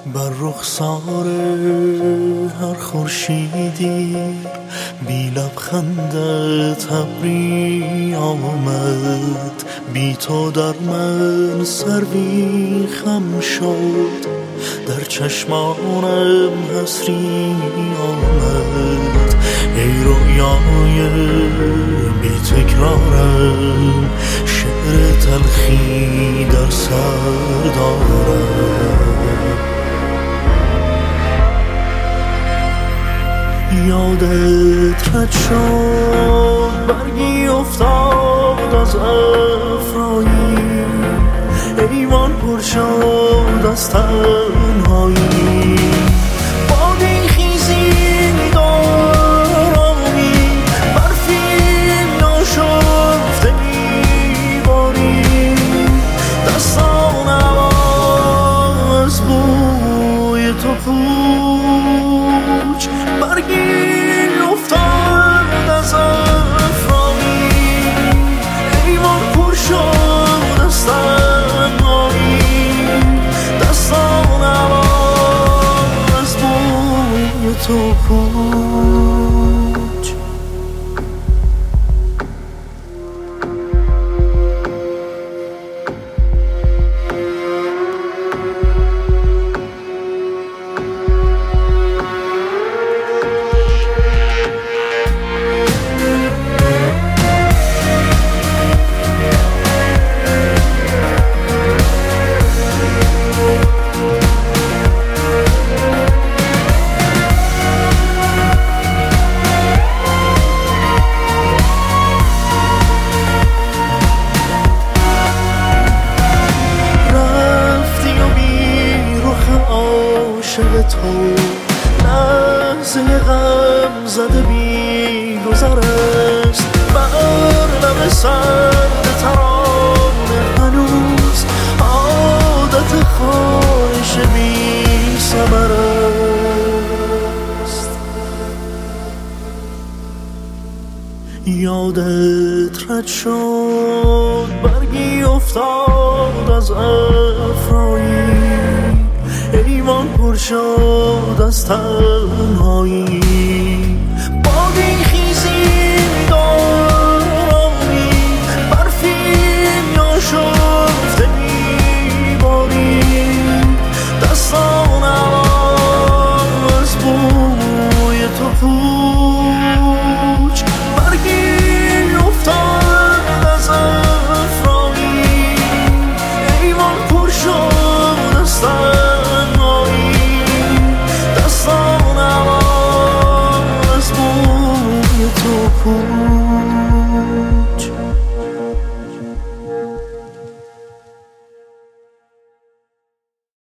بر رخسار هر خورشیدی بی لبخندت ابری آمد، بی تو در من سروی خم شد، در چشمانم حسری آمد. ای رویای بی تکرارم، شعر تلخی در سر دارم. یادت رد شد برگی افتاد از افرایی، ایوان پر شد از تنهایی. بادی خیزی دارمی، برفی ناشفته میباری، دستانم از بوی تو پوچ. برگی افتاد از افرایی، ایوان پر شد از تنهایی، دستانم از بوی تو پوچ. تو لحظه غم زده بی گذر است، بر لب سرد ترانه هنوز عادت خواهش بی ثمر است. یادت رد شد برگی افتاد از افرایی، ایوان پر شد از تنهایی.